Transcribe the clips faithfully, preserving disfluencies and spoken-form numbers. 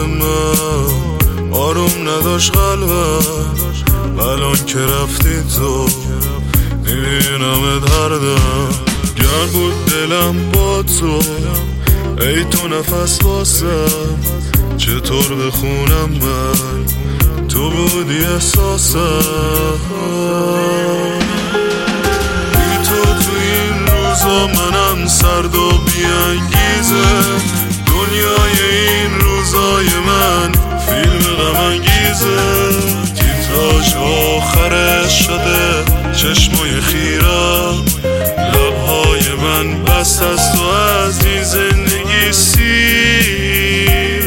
من آروم نداشت قلبم. الان که رفتی تو میبینم هر دم. گر بود دلم با تو ای تو نفس واسم، چطور بخونم من تو بودی احساسم. بی تو تو این روزا منم سرد و بیانگیزه. دنیای این روزای من فیلم غم انگیزه. تیتراژ آخرش شده چشمای خیرم. لبهای من بست از تو از این زندگی سیرم.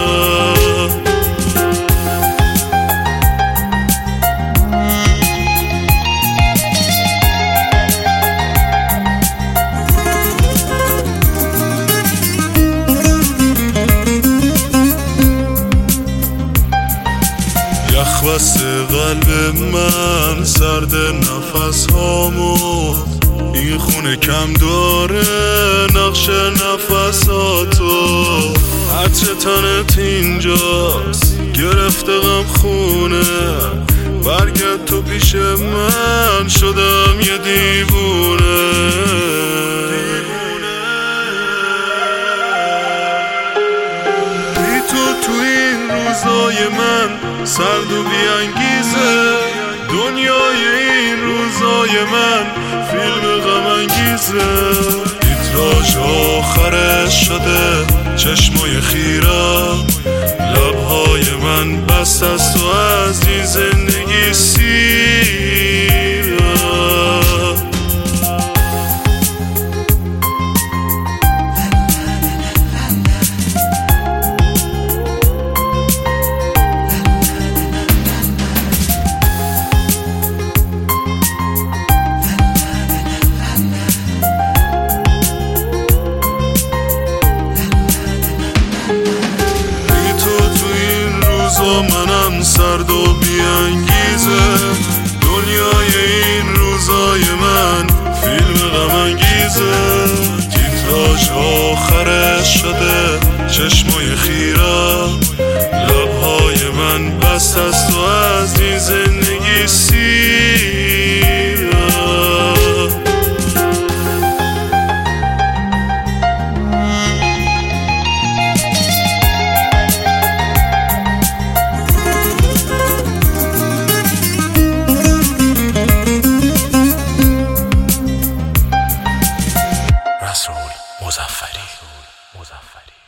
یخ بسته قلب من، سرد نفس هامو. این خونه کم داره نقش نفساتو. عطر تنت اینجاست گرفته غم خونه. برگرد تو پیش من شدم یه دیوونه. بی تو تو این روزای من سرد و بیانگیزه. دنیای این روزای من فیلم غم انگیزه. تیتراژ آخرش شده چشمای خیرم. لبهای من بست از تو از این زندگی سیرم. منم سرد و بیانگیزه. دنیای این روزای من فیلم غم انگیزه. تیتراژ آخرش شده چشمای خیرم. لبهای من بست از تو از این زندگی سیرم. مظفری مظفری